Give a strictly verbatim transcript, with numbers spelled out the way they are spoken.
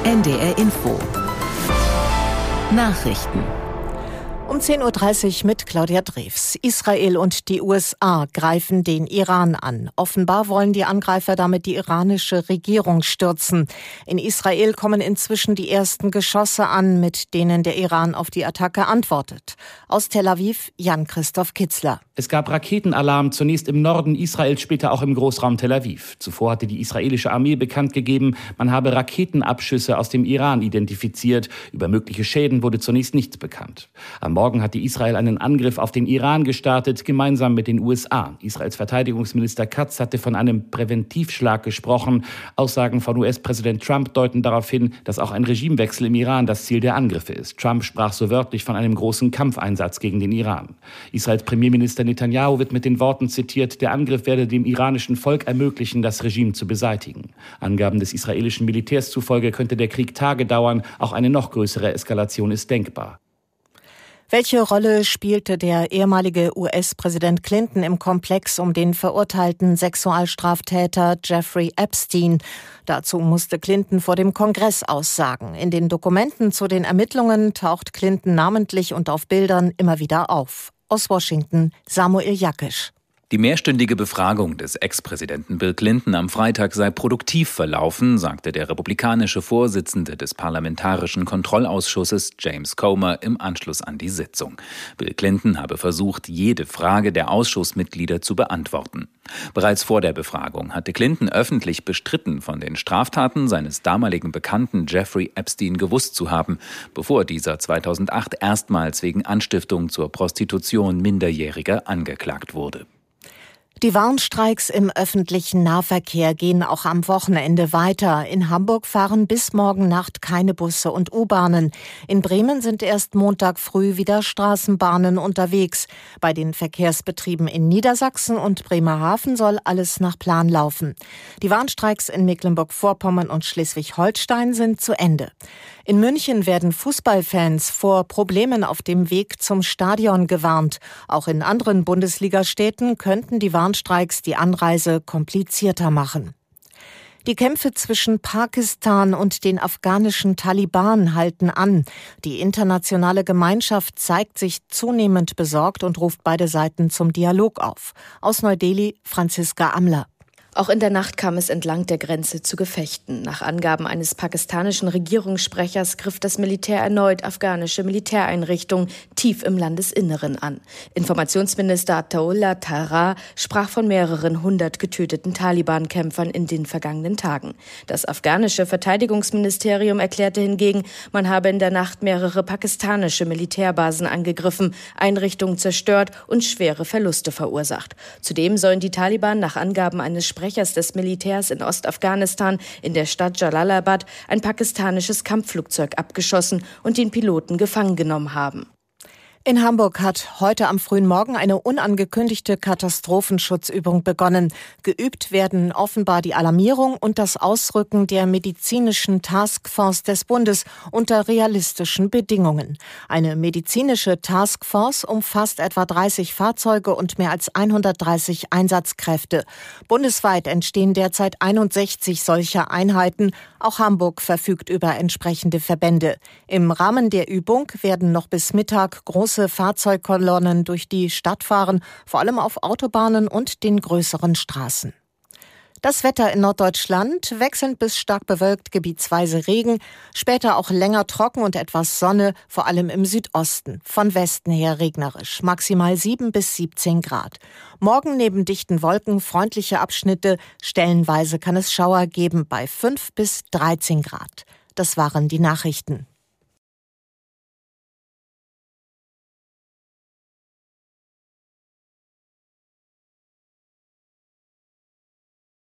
N D R Info. Nachrichten. Um zehn Uhr dreißig mit Claudia Drews. Israel und die U S A greifen den Iran an. Offenbar wollen die Angreifer damit die iranische Regierung stürzen. In Israel kommen inzwischen die ersten Geschosse an, mit denen der Iran auf die Attacke antwortet. Aus Tel Aviv, Jan-Christoph Kitzler. Es gab Raketenalarm, zunächst im Norden Israels, später auch im Großraum Tel Aviv. Zuvor hatte die israelische Armee bekannt gegeben, man habe Raketenabschüsse aus dem Iran identifiziert. Über mögliche Schäden wurde zunächst nichts bekannt. Am Morgen hatte Israel einen Angriff auf den Iran gestartet, gemeinsam mit den U S A. Israels Verteidigungsminister Katz hatte von einem Präventivschlag gesprochen. Aussagen von U S-Präsident Trump deuten darauf hin, dass auch ein Regimewechsel im Iran das Ziel der Angriffe ist. Trump sprach so wörtlich von einem großen Kampfeinsatz gegen den Iran. Israels Premierminister Netanyahu wird mit den Worten zitiert, der Angriff werde dem iranischen Volk ermöglichen, das Regime zu beseitigen. Angaben des israelischen Militärs zufolge könnte der Krieg Tage dauern. Auch eine noch größere Eskalation ist denkbar. Welche Rolle spielte der ehemalige U S-Präsident Clinton im Komplex um den verurteilten Sexualstraftäter Jeffrey Epstein? Dazu musste Clinton vor dem Kongress aussagen. In den Dokumenten zu den Ermittlungen taucht Clinton namentlich und auf Bildern immer wieder auf. Aus Washington, Samuel Jakisch. Die mehrstündige Befragung des Ex-Präsidenten Bill Clinton am Freitag sei produktiv verlaufen, sagte der republikanische Vorsitzende des Parlamentarischen Kontrollausschusses James Comer im Anschluss an die Sitzung. Bill Clinton habe versucht, jede Frage der Ausschussmitglieder zu beantworten. Bereits vor der Befragung hatte Clinton öffentlich bestritten, von den Straftaten seines damaligen Bekannten Jeffrey Epstein gewusst zu haben, bevor dieser zweitausendacht erstmals wegen Anstiftung zur Prostitution Minderjähriger angeklagt wurde. Die Warnstreiks im öffentlichen Nahverkehr gehen auch am Wochenende weiter. In Hamburg fahren bis morgen Nacht keine Busse und U-Bahnen. In Bremen sind erst Montag früh wieder Straßenbahnen unterwegs. Bei den Verkehrsbetrieben in Niedersachsen und Bremerhaven soll alles nach Plan laufen. Die Warnstreiks in Mecklenburg-Vorpommern und Schleswig-Holstein sind zu Ende. In München werden Fußballfans vor Problemen auf dem Weg zum Stadion gewarnt. Auch in anderen Bundesligastädten könnten die Warnstreiks die Anreise komplizierter machen. Die Kämpfe zwischen Pakistan und den afghanischen Taliban halten an. Die internationale Gemeinschaft zeigt sich zunehmend besorgt und ruft beide Seiten zum Dialog auf. Aus Neu-Delhi, Franziska Amler. Auch in der Nacht kam es entlang der Grenze zu Gefechten. Nach Angaben eines pakistanischen Regierungssprechers griff das Militär erneut afghanische Militäreinrichtungen tief im Landesinneren an. Informationsminister Ataullah Tahrar sprach von mehreren hundert getöteten Taliban-Kämpfern in den vergangenen Tagen. Das afghanische Verteidigungsministerium erklärte hingegen, man habe in der Nacht mehrere pakistanische Militärbasen angegriffen, Einrichtungen zerstört und schwere Verluste verursacht. Zudem sollen die Taliban nach Angaben eines Sprechers des Militärs in Ostafghanistan in der Stadt Jalalabad ein pakistanisches Kampfflugzeug abgeschossen und den Piloten gefangen genommen haben. In Hamburg hat heute am frühen Morgen eine unangekündigte Katastrophenschutzübung begonnen. Geübt werden offenbar die Alarmierung und das Ausrücken der medizinischen Taskforce des Bundes unter realistischen Bedingungen. Eine medizinische Taskforce umfasst etwa dreißig Fahrzeuge und mehr als hundertdreißig Einsatzkräfte. Bundesweit entstehen derzeit einundsechzig solcher Einheiten. Auch Hamburg verfügt über entsprechende Verbände. Im Rahmen der Übung werden noch bis Mittag große Fahrzeugkolonnen durch die Stadt fahren, vor allem auf Autobahnen und den größeren Straßen. Das Wetter in Norddeutschland: wechselnd bis stark bewölkt, gebietsweise Regen, später auch länger trocken und etwas Sonne, vor allem im Südosten. Von Westen her regnerisch, maximal sieben bis siebzehn Grad. Morgen neben dichten Wolken freundliche Abschnitte, stellenweise kann es Schauer geben bei fünf bis dreizehn Grad. Das waren die Nachrichten.